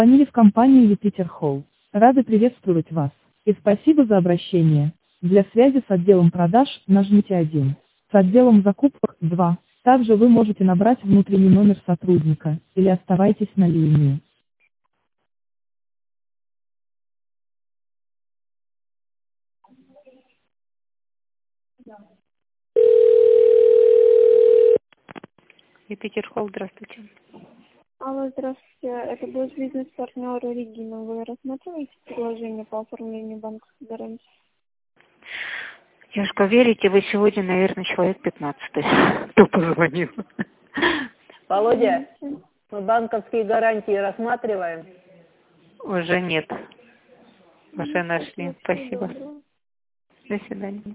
Звонили в компанию Юпитер Холл. Рады приветствовать вас. И спасибо за обращение. Для связи с отделом продаж нажмите 1. С отделом закупок 2. Также вы можете набрать внутренний номер сотрудника, или оставайтесь на линии. Юпитер Холл, здравствуйте. Алло, здравствуйте. Это будет бизнес-партнер Регина. Вы рассматриваете предложение по оформлению банковской гарантии? Яшка, верите, вы сегодня, наверное, человек 15-й. Кто позвонил? Володя, мы банковские гарантии рассматриваем? Уже нет. Уже нашли. Спасибо. До свидания.